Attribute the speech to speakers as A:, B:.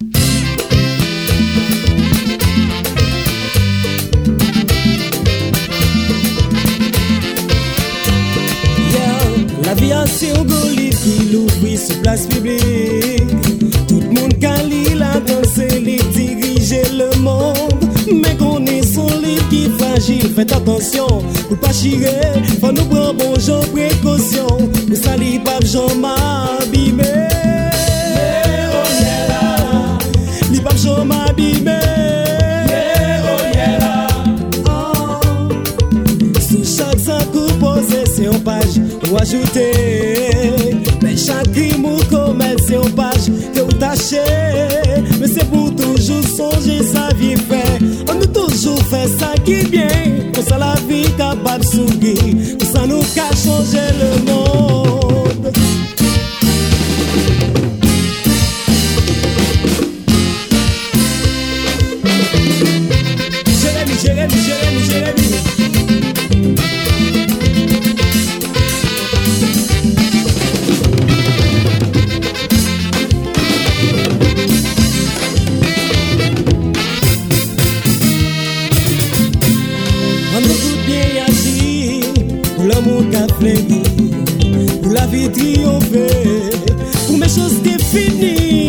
A: L'aviation Goliath qui l'ouvrit sur place publique. Tout le monde qui la danser, les diriger le monde. Mais qu'on est solide qui fragile, faites attention pour pas chirer. Faut nous prendre bon genre précaution. Pour ça les papes Jean m'abîmer. Les papes Jean m'abîmer. Sous chaque sac posé c'est une page ou ajouter. Mais chaque crime ou commerce c'est une page que vous tâchez. Mais c'est pour toujours songer sa vie fait. On nous toujours fait ça qui bien. Pour ça la vie capable de sourire. Pour ça nous qu'a changer le monde. Jérémy. L'amour qu'a flégi, pour la vie triompher, pour mes choses qui finies.